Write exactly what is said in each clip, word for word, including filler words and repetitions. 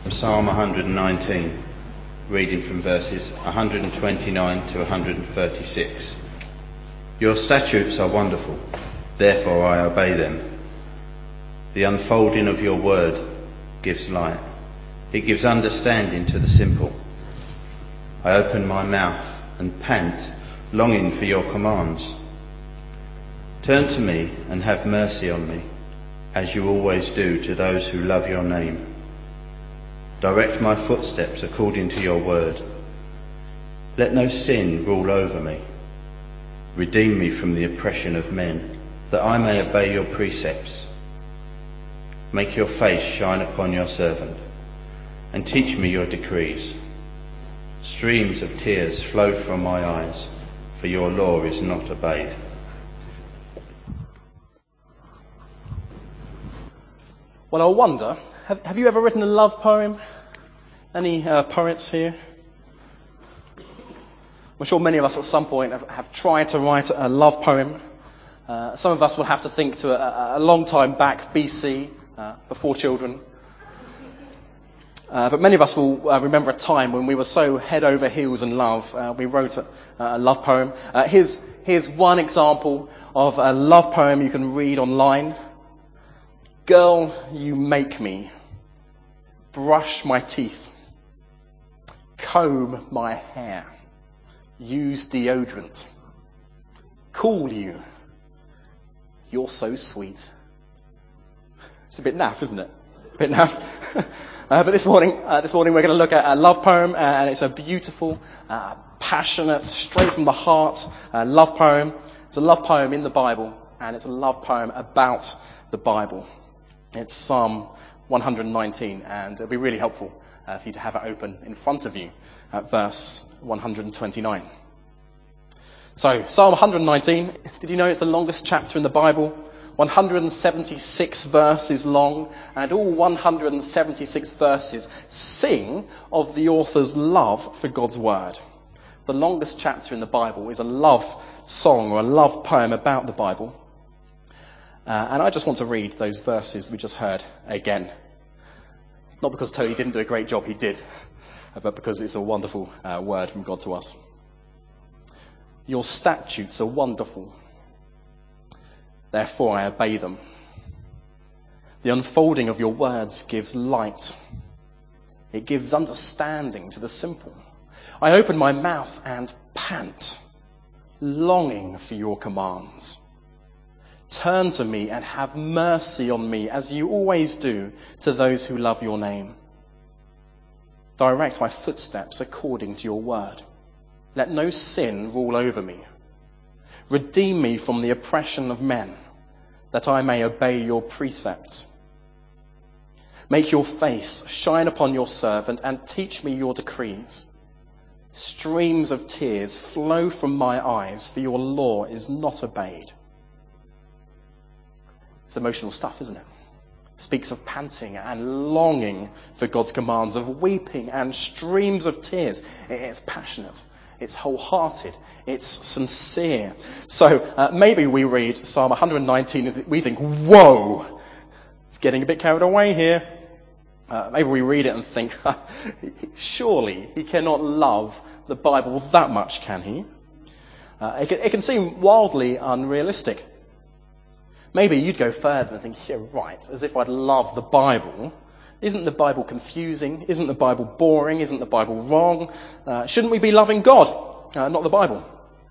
from Psalm one hundred nineteen, reading from verses one hundred twenty-nine to one hundred thirty-six. Your statutes are wonderful, therefore I obey them. The unfolding of your word gives light. It gives understanding to the simple. I open my mouth and pant, longing for your commands. Turn to me and have mercy on me, as you always do to those who love your name. Direct my footsteps according to your word. Let no sin rule over me. Redeem me from the oppression of men, that I may obey your precepts. Make your face shine upon your servant, and teach me your decrees. Streams of tears flow from my eyes, for your law is not obeyed. Well, I wonder, have, have you ever written a love poem? Any uh, poets here? I'm sure many of us at some point have, have tried to write a love poem. Uh, some of us will have to think to a, a long time back, B C, uh, before children. Uh, but many of us will uh, remember a time when we were so head over heels in love, uh, we wrote a, a love poem. Uh, here's, here's one example of a love poem you can read online. Girl, you make me brush my teeth, comb my hair, use deodorant, call you, you're so sweet. It's a bit naff, isn't it? A bit naff. uh, but this morning, uh, this morning we're going to look at a love poem, uh, and it's a beautiful, uh, passionate, straight from the heart uh, love poem. It's a love poem in the Bible, and it's a love poem about the Bible. It's Psalm one hundred nineteen, and it'll be really helpful uh, for you to have it open in front of you at verse one hundred twenty-nine. So, Psalm one hundred nineteen, did you know it's the longest chapter in the Bible? one hundred seventy-six verses long, and all one hundred seventy-six verses sing of the author's love for God's Word. The longest chapter in the Bible is a love song or a love poem about the Bible. Uh, and I just want to read those verses we just heard again. Not because Tony didn't do a great job, he did, but because it's a wonderful uh, word from God to us. Your statutes are wonderful, therefore I obey them. The unfolding of your words gives light. It gives understanding to the simple. I open my mouth and pant, longing for your commands. Turn to me and have mercy on me, as you always do to those who love your name. Direct my footsteps according to your word. Let no sin rule over me. Redeem me from the oppression of men, that I may obey your precepts. Make your face shine upon your servant, and teach me your decrees. Streams of tears flow from my eyes, for your law is not obeyed. It's emotional stuff, isn't it? It speaks of panting and longing for God's commands, of weeping and streams of tears. It's passionate. It's wholehearted. It's sincere. So uh, maybe we read Psalm one hundred nineteen and we think, whoa, it's getting a bit carried away here. Uh, maybe we read it and think, surely he cannot love the Bible that much, can he? Uh, it, can, it can seem wildly unrealistic. Maybe you'd go further and think, yeah, right, as if I'd love the Bible. Isn't the Bible confusing? Isn't the Bible boring? Isn't the Bible wrong? Uh, shouldn't we be loving God, uh, not the Bible?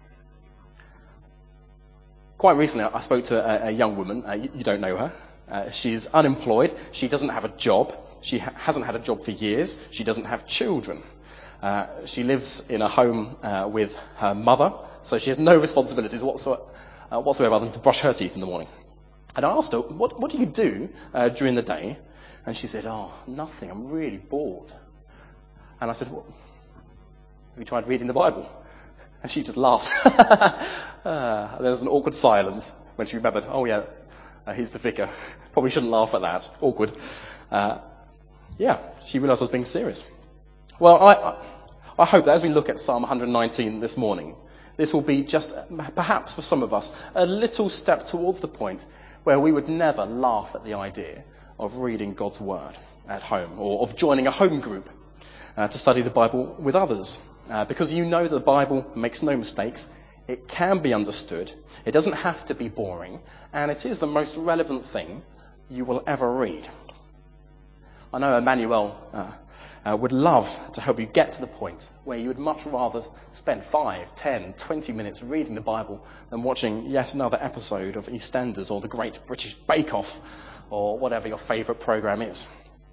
Quite recently, I spoke to a, a young woman. Uh, you, you don't know her. Uh, she's unemployed. She doesn't have a job. She ha- hasn't had a job for years. She doesn't have children. Uh, she lives in a home uh, with her mother, so she has no responsibilities whatsoever, uh, whatsoever other than to brush her teeth in the morning. And I asked her, what, what do you do uh, during the day? And she said, oh, nothing, I'm really bored. And I said, what? Have you tried reading the Bible? And she just laughed. uh, there was an awkward silence when she remembered, oh yeah, uh, he's the vicar. Probably shouldn't laugh at that. Awkward. Uh, yeah, she realised I was being serious. Well, I, I, I hope that as we look at Psalm one hundred nineteen this morning, this will be just, perhaps for some of us, a little step towards the point where we would never laugh at the idea of reading God's Word at home, or of joining a home group uh, to study the Bible with others. Uh, because you know that the Bible makes no mistakes, it can be understood, it doesn't have to be boring, and it is the most relevant thing you will ever read. I know Emmanuel uh, uh, would love to help you get to the point where you would much rather spend five, ten, twenty minutes reading the Bible than watching yet another episode of EastEnders or the Great British Bake Off or whatever your favourite programme is.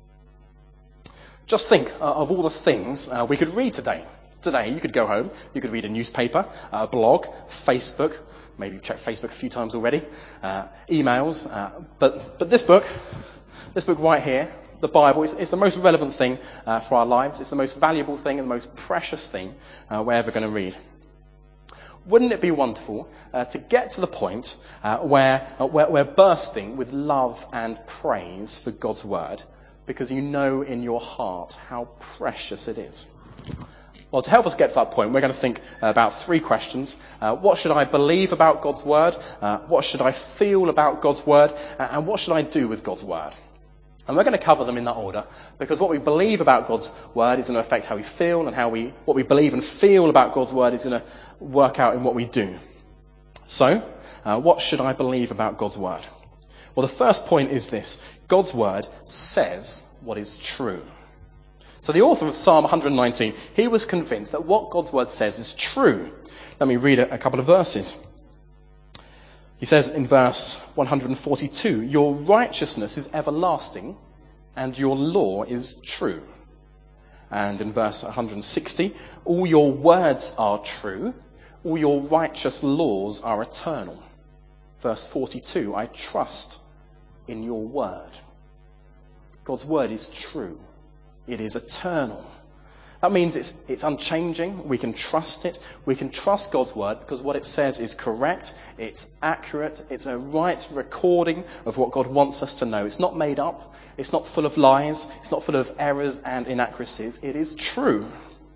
Just think uh, of all the things uh, we could read today. Today you could go home, you could read a newspaper, a blog, Facebook, maybe you've checked Facebook a few times already, uh, emails, uh, but, but this book, this book right here, the Bible, is, is the most relevant thing uh, for our lives. It's the most valuable thing and the most precious thing uh, we're ever going to read. Wouldn't it be wonderful uh, to get to the point uh, where, uh, where we're bursting with love and praise for God's Word, because you know in your heart how precious it is? Well, to help us get to that point, we're going to think about three questions. Uh, what should I believe about God's Word? Uh, what should I feel about God's Word? Uh, and what should I do with God's Word? And we're going to cover them in that order, because what we believe about God's Word is going to affect how we feel, and how we, what we believe and feel about God's Word is going to work out in what we do. So, uh, what should I believe about God's Word? Well, the first point is this: God's Word says what is true. So the author of Psalm one nineteen, he was convinced that what God's Word says is true. Let me read a, a couple of verses. He says in verse one forty-two, "Your righteousness is everlasting, and your law is true." And in verse one sixty, "All your words are true, all your righteous laws are eternal." Verse forty-two, "I trust in your word." God's word is true. It is eternal. That means it's, it's unchanging. We can trust it. We can trust God's word because what it says is correct. It's accurate. It's a right recording of what God wants us to know. It's not made up. It's not full of lies. It's not full of errors and inaccuracies. It is true.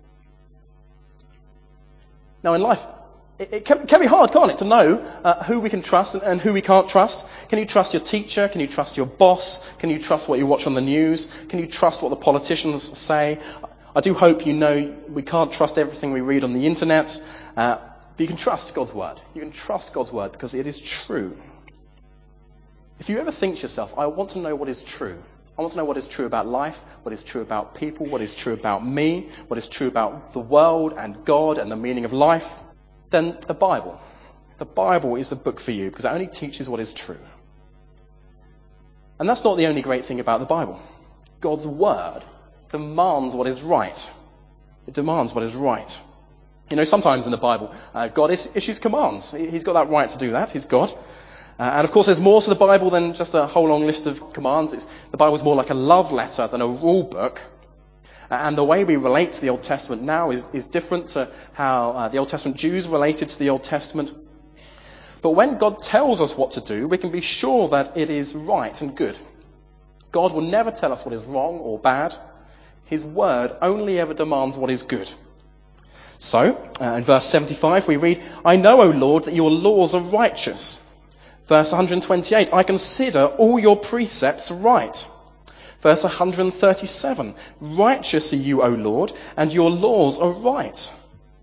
Now in life, it, it can, can be hard, can't it, to know uh, who we can trust and, and who we can't trust. Can you trust your teacher? Can you trust your boss? Can you trust what you watch on the news? Can you trust what the politicians say? I do hope you know we can't trust everything we read on the internet, uh, but you can trust God's word. You can trust God's word because it is true. If you ever think to yourself, I want to know what is true. I want to know what is true about life, what is true about people, what is true about me, what is true about the world and God and the meaning of life, then the Bible. The Bible is the book for you because it only teaches what is true. And that's not the only great thing about the Bible. God's word demands what is right. It demands what is right. You know, sometimes in the Bible, uh, God is, issues commands. He's got that right to do that. He's God. Uh, and of course, there's more to the Bible than just a whole long list of commands. It's, the Bible is more like a love letter than a rule book. Uh, and the way we relate to the Old Testament now is, is different to how uh, the Old Testament Jews related to the Old Testament. But when God tells us what to do, we can be sure that it is right and good. God will never tell us what is wrong or bad. His word only ever demands what is good. So, uh, in verse seventy-five we read, "I know, O Lord, that your laws are righteous." Verse one twenty-eight, "I consider all your precepts right." Verse one thirty-seven, "Righteous are you, O Lord, and your laws are right."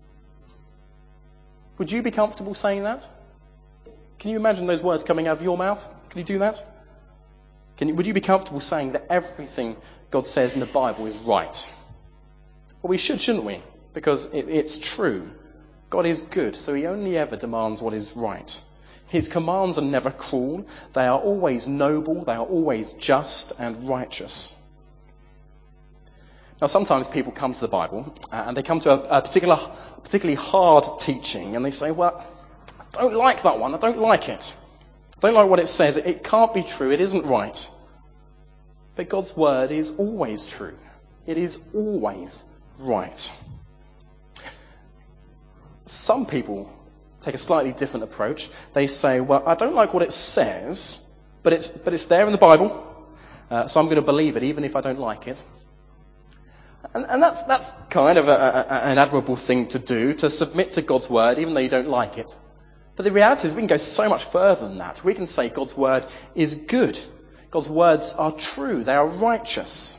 Would you be comfortable saying that? Can you imagine those words coming out of your mouth? Can you do that? Can you, would you be comfortable saying that everything God says in the Bible is right? Well, we should, shouldn't we? Because it, it's true. God is good, so he only ever demands what is right. His commands are never cruel. They are always noble. They are always just and righteous. Now, sometimes people come to the Bible uh, and they come to a, a particular, particularly hard teaching and they say, well, I don't like that one. I don't like it. I don't like what it says. It, it can't be true. It isn't right. But God's word is always true. It is always right. Some people take a slightly different approach. They say, well, I don't like what it says, but it's, but it's there in the Bible, uh, so I'm going to believe it even if I don't like it. And, and that's, that's kind of a, a, an admirable thing to do, to submit to God's word even though you don't like it. But the reality is we can go so much further than that. We can say God's word is good. God's words are true. They are righteous.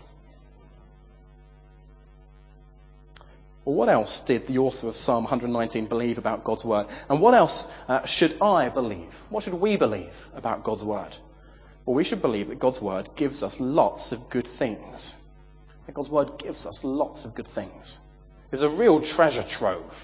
Well, what else did the author of Psalm one nineteen believe about God's word? And what else uh, should I believe? What should we believe about God's word? Well, we should believe that God's word gives us lots of good things. That God's word gives us lots of good things. It's a real treasure trove.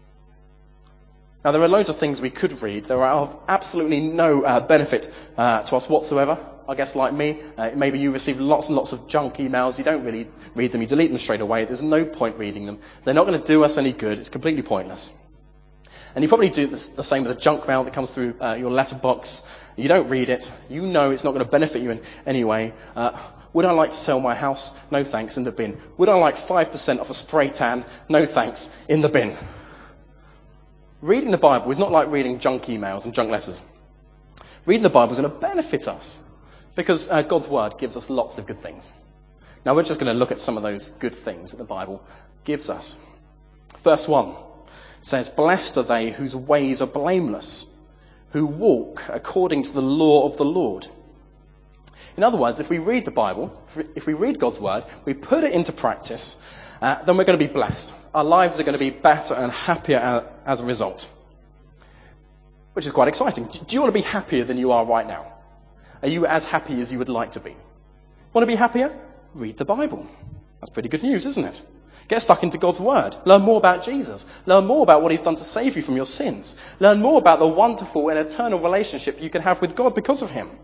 Now, there are loads of things we could read. There are of absolutely no uh, benefit uh, to us whatsoever. I guess like me, uh, maybe you receive lots and lots of junk emails. You don't really read them. You delete them straight away. There's no point reading them. They're not going to do us any good. It's completely pointless. And you probably do this, the same with the junk mail that comes through uh, your letterbox. You don't read it. You know it's not going to benefit you in any way. Uh, would I like to sell my house? No thanks, in the bin. Would I like five percent off a spray tan? No thanks, in the bin. Reading the Bible is not like reading junk emails and junk letters. Reading the Bible is going to benefit us because uh, God's word gives us lots of good things. Now we're just going to look at some of those good things that the Bible gives us. Verse one says, "Blessed are they whose ways are blameless, who walk according to the law of the Lord." In other words, if we read the Bible, if we read God's word, we put it into practice, uh, then we're going to be blessed. Our lives are going to be better and happier as a result. Which is quite exciting. Do you want to be happier than you are right now? Are you as happy as you would like to be? Want to be happier? Read the Bible. That's pretty good news, isn't it? Get stuck into God's word. Learn more about Jesus. Learn more about what he's done to save you from your sins. Learn more about the wonderful and eternal relationship you can have with God because of him.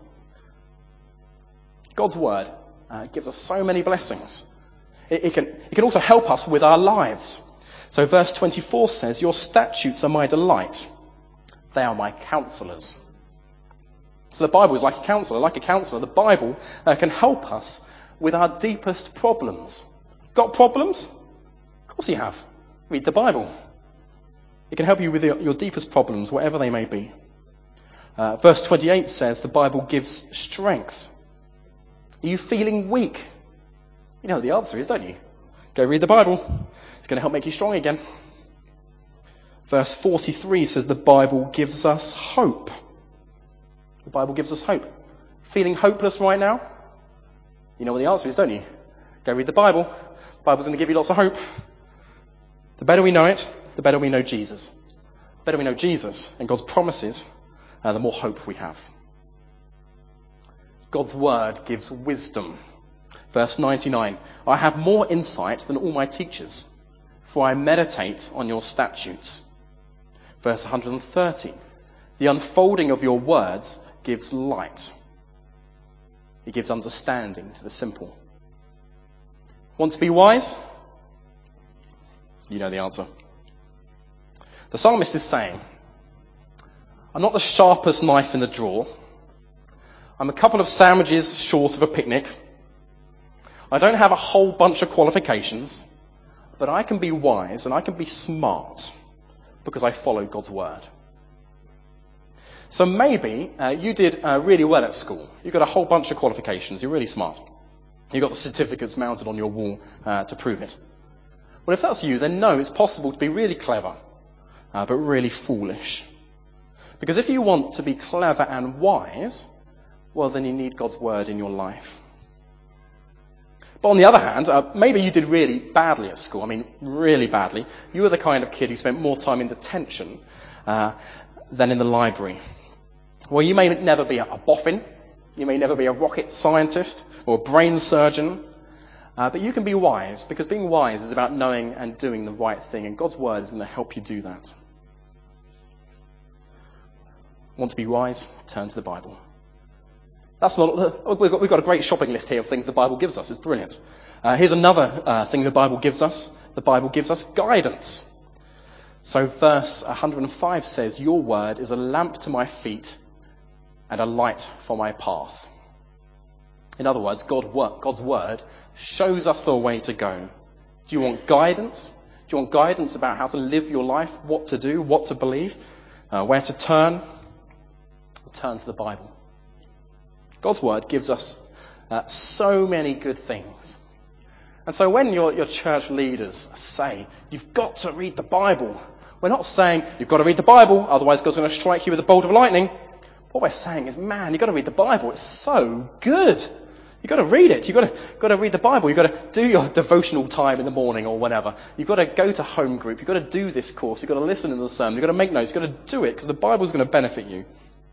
God's word uh, gives us so many blessings. It, it, can, it can also help us with our lives. So verse twenty-four says, "Your statutes are my delight. They are my counselors." So the Bible is like a counselor. Like a counselor, the Bible uh, can help us with our deepest problems. Got problems? Of course you have. Read the Bible. It can help you with your, your deepest problems, whatever they may be. Uh, verse twenty-eight says the Bible gives strength. Are you feeling weak? You know what the answer is, don't you? Go read the Bible. It's going to help make you strong again. Verse forty-three says the Bible gives us hope. The Bible gives us hope. Feeling hopeless right now? You know what the answer is, don't you? Go read the Bible. The Bible's going to give you lots of hope. The better we know it, the better we know Jesus. The better we know Jesus and God's promises, uh, the more hope we have. God's word gives wisdom. Verse ninety-nine, "I have more insight than all my teachers, for I meditate on your statutes." Verse one hundred thirty, "The unfolding of your words gives light." It gives understanding to the simple. Want to be wise? You know the answer. The psalmist is saying, I'm not the sharpest knife in the drawer. I'm a couple of sandwiches short of a picnic. I don't have a whole bunch of qualifications, but I can be wise and I can be smart because I follow God's word. So maybe uh, you did uh, really well at school. You got a whole bunch of qualifications. You're really smart. You got the certificates mounted on your wall uh, to prove it. Well, if that's you, then no, it's possible to be really clever, uh, but really foolish. Because if you want to be clever and wise, well, then you need God's word in your life. But on the other hand, uh, maybe you did really badly at school. I mean, really badly. You were the kind of kid who spent more time in detention uh, than in the library. Well, you may never be a, a boffin. You may never be a rocket scientist or a brain surgeon. Uh, but you can be wise, because being wise is about knowing and doing the right thing, and God's word is going to help you do that. Want to be wise? Turn to the Bible. That's not, we've got, we've got a great shopping list here of things the Bible gives us. It's brilliant. Uh, here's another uh, thing the Bible gives us. The Bible gives us guidance. So verse one hundred five says, "Your word is a lamp to my feet and a light for my path." In other words, God, God's word shows us the way to go. Do you want guidance? Do you want guidance about how to live your life, what to do, what to believe, uh, where to turn? Turn to the Bible. God's word gives us uh, so many good things. And so when your, your church leaders say, you've got to read the Bible, we're not saying, you've got to read the Bible, otherwise God's going to strike you with a bolt of lightning. What what we're saying is, man, you've got to read the Bible. It's so good. You've got to read it. You've got to, got to read the Bible. You've got to do your devotional time in the morning or whatever. You've got to go to home group. You've got to do this course. You've got to listen to the sermon. You've got to make notes. You've got to do it because the Bible's going to benefit you.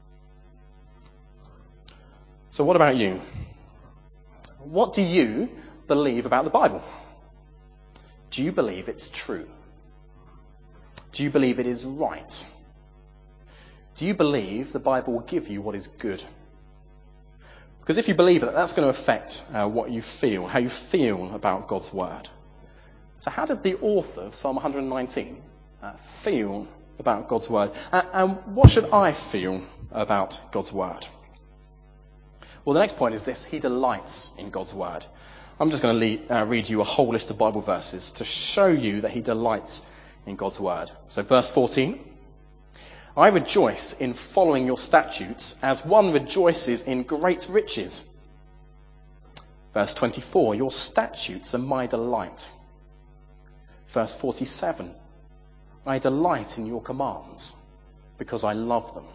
So what about you? What do you believe about the Bible? Do you believe it's true? Do you believe it is right? Do you believe the Bible will give you what is good? Because if you believe it, that's going to affect uh, what you feel, how you feel about God's Word. So how did the author of Psalm one nineteen uh, feel about God's Word? Uh, and what should I feel about God's Word? Well, the next point is this. He delights in God's Word. I'm just going to lead, uh, read you a whole list of Bible verses to show you that he delights in God's Word. So verse fourteen. I rejoice in following your statutes as one rejoices in great riches. Verse twenty-four, your statutes are my delight. Verse forty-seven, I delight in your commands because I love them.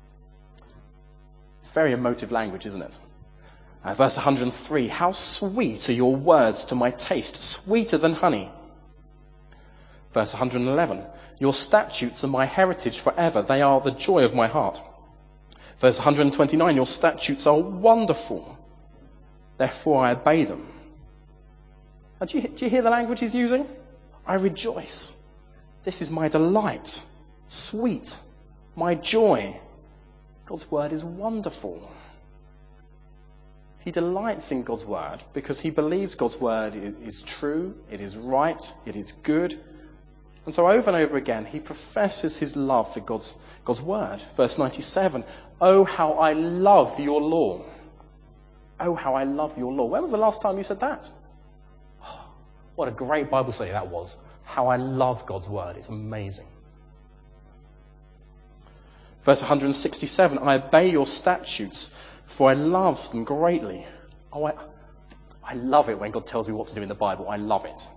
It's very emotive language, isn't it? Uh, verse one hundred three, how sweet are your words to my taste, sweeter than honey. Verse one hundred eleven, your statutes are my heritage forever. They are the joy of my heart. Verse one hundred twenty-nine, your statutes are wonderful. Therefore I obey them. Now, do, you, do you hear the language he's using? I rejoice. This is my delight. Sweet. My joy. God's word is wonderful. He delights in God's word because he believes God's word is true, it is right, it is good. And so over and over again, he professes his love for God's, God's word. Verse ninety-seven, oh, how I love your law. Oh, how I love your law. When was the last time you said that? Oh, what a great Bible study that was. How I love God's word. It's amazing. Verse one hundred sixty-seven, I obey your statutes, for I love them greatly. Oh, I, I love it when God tells me what to do in the Bible. I love it.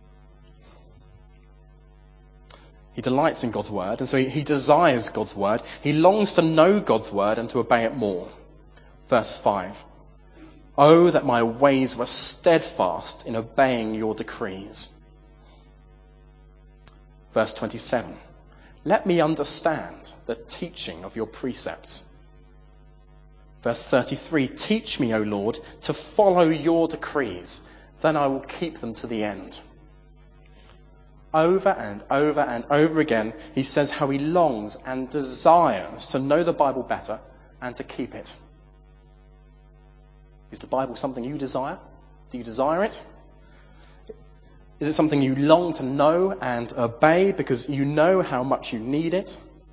He delights in God's word, and so he, he desires God's word. He longs to know God's word and to obey it more. Verse five. Oh, that my ways were steadfast in obeying your decrees. Verse twenty-seven. Let me understand the teaching of your precepts. Verse thirty-three. Teach me, O Lord, to follow your decrees. Then I will keep them to the end. Over and over and over again, he says how he longs and desires to know the Bible better and to keep it. Is the Bible something you desire? Do you desire it? Is it something you long to know and obey because you know how much you need it?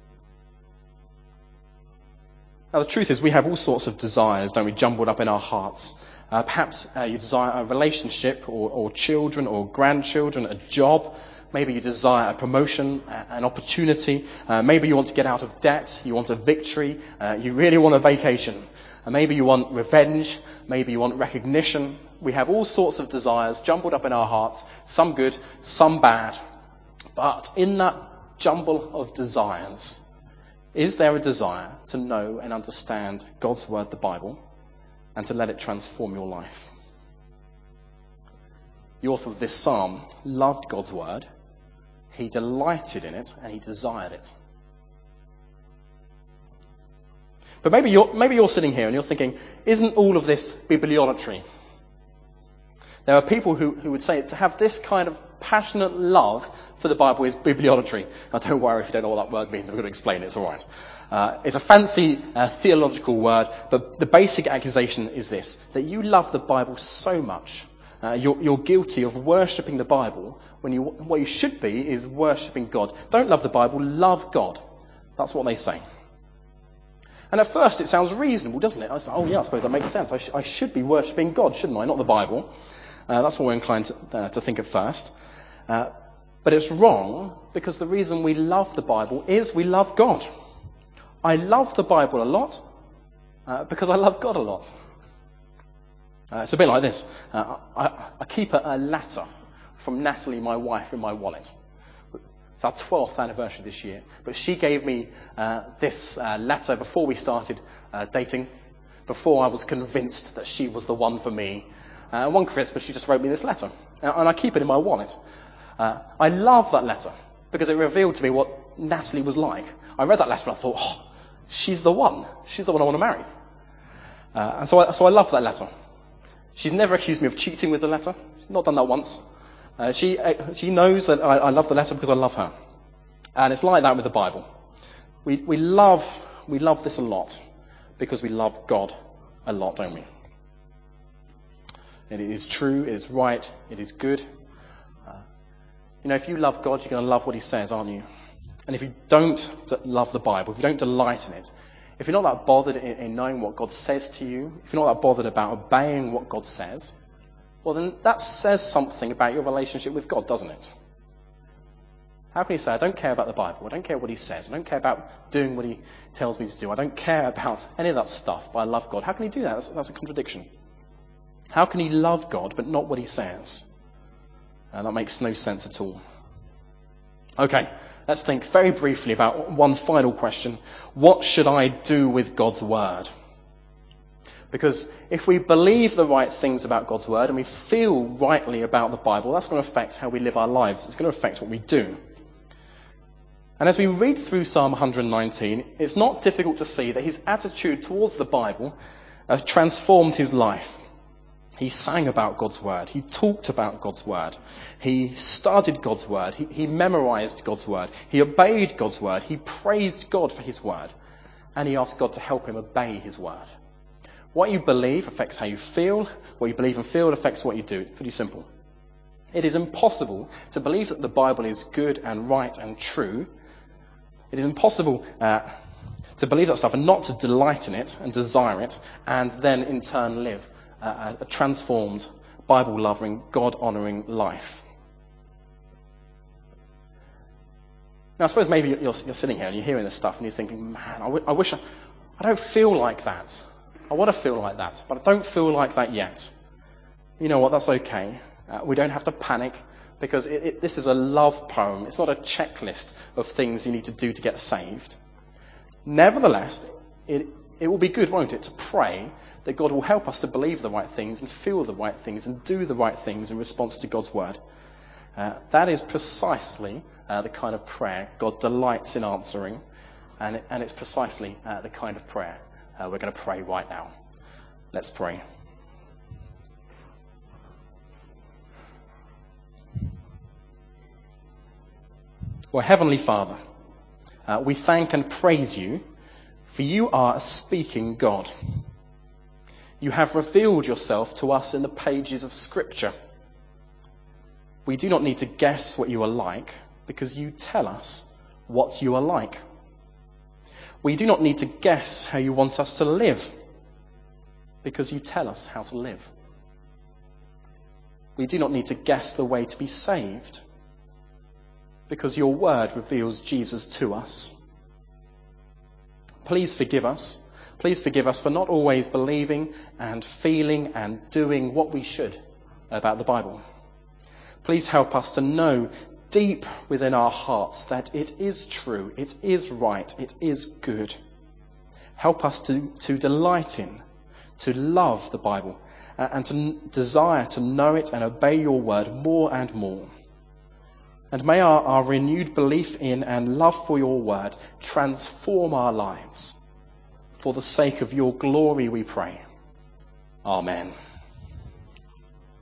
Now, the truth is we have all sorts of desires, don't we, jumbled up in our hearts. Uh, perhaps uh, you desire a relationship or, or children or grandchildren, a job. Maybe you desire a promotion, an opportunity. Uh, maybe you want to get out of debt. You want a victory. Uh, you really want a vacation. And maybe you want revenge. Maybe you want recognition. We have all sorts of desires jumbled up in our hearts, some good, some bad. But in that jumble of desires, is there a desire to know and understand God's word, the Bible, and to let it transform your life? The author of this psalm loved God's word. He delighted in it and he desired it. But maybe you're, maybe you're sitting here and you're thinking, isn't all of this bibliolatry? There are people who, who would say to have this kind of passionate love for the Bible is bibliolatry. Now don't worry if you don't know what that word means, I'm going to explain it, it's alright. Uh, it's a fancy uh, theological word, but the basic accusation is this, that you love the Bible so much, uh, you're, you're guilty of worshipping the Bible when you, what you should be is worshipping God. Don't love the Bible, love God. That's what they say. And at first it sounds reasonable, doesn't it? I was like, oh yeah, I suppose that makes sense. I, sh- I should be worshipping God, shouldn't I? Not the Bible. Uh, that's what we're inclined to, uh, to think of first. Uh, but it's wrong because the reason we love the Bible is we love God. I love the Bible a lot uh, because I love God a lot. Uh, it's a bit like this. Uh, I, I keep a, a letter from Natalie, my wife, in my wallet. It's our twelfth anniversary this year. But she gave me uh, this uh, letter before we started uh, dating, before I was convinced that she was the one for me. Uh, one Christmas, she just wrote me this letter, uh, and I keep it in my wallet. Uh, I love that letter because it revealed to me what Natalie was like. I read that letter and I thought, oh, she's the one. She's the one I want to marry. Uh, and so I, so I love that letter. She's never accused me of cheating with the letter. She's not done that once. Uh, she uh, she knows that I, I love the letter because I love her. And it's like that with the Bible. We we love we love this a lot because we love God a lot, don't we? And it is true, it is right, it is good. Uh, you know, if you love God, you're going to love what he says, aren't you? And if you don't love the Bible, if you don't delight in it, if you're not that bothered in, in knowing what God says to you, if you're not that bothered about obeying what God says, well then that says something about your relationship with God, doesn't it? How can you say, I don't care about the Bible, I don't care what he says, I don't care about doing what he tells me to do, I don't care about any of that stuff, but I love God? How can he do that? That's, that's a contradiction. How can he love God but not what he says? Uh, that makes no sense at all. Okay, let's think very briefly about one final question. What should I do with God's word? Because if we believe the right things about God's word and we feel rightly about the Bible, that's going to affect how we live our lives. It's going to affect what we do. And as we read through Psalm one hundred nineteen, it's not difficult to see that his attitude towards the Bible uh, transformed his life. He sang about God's word. He talked about God's word. He studied God's word. He, he memorized God's word. He obeyed God's word. He praised God for his word. And he asked God to help him obey his word. What you believe affects how you feel. What you believe and feel affects what you do. It's pretty simple. It is impossible to believe that the Bible is good and right and true. It is impossible uh, to believe that stuff and not to delight in it and desire it and then in turn live a, a transformed, Bible-loving, God-honouring life. Now I suppose maybe you're, you're sitting here and you're hearing this stuff and you're thinking, man, I, w- I wish I, I don't feel like that. I want to feel like that, but I don't feel like that yet. You know what, that's okay. Uh, we don't have to panic because it, it, this is a love poem. It's not a checklist of things you need to do to get saved. Nevertheless, it, it will be good, won't it, to pray that God will help us to believe the right things and feel the right things and do the right things in response to God's word. Uh, that is precisely uh, the kind of prayer God delights in answering, and, it, and it's precisely uh, the kind of prayer uh, we're going to pray right now. Let's pray. Well, Heavenly Father, uh, we thank and praise you, for you are a speaking God. You have revealed yourself to us in the pages of Scripture. We do not need to guess what you are like, because you tell us what you are like. We do not need to guess how you want us to live, because you tell us how to live. We do not need to guess the way to be saved, because your word reveals Jesus to us. Please forgive us. Please forgive us for not always believing and feeling and doing what we should about the Bible. Please help us to know deep within our hearts that it is true, it is right, it is good. Help us to, to delight in, to love the Bible, uh, and to n- desire to know it and obey your word more and more. And may our, our renewed belief in and love for your word transform our lives. For the sake of your glory we pray. Amen.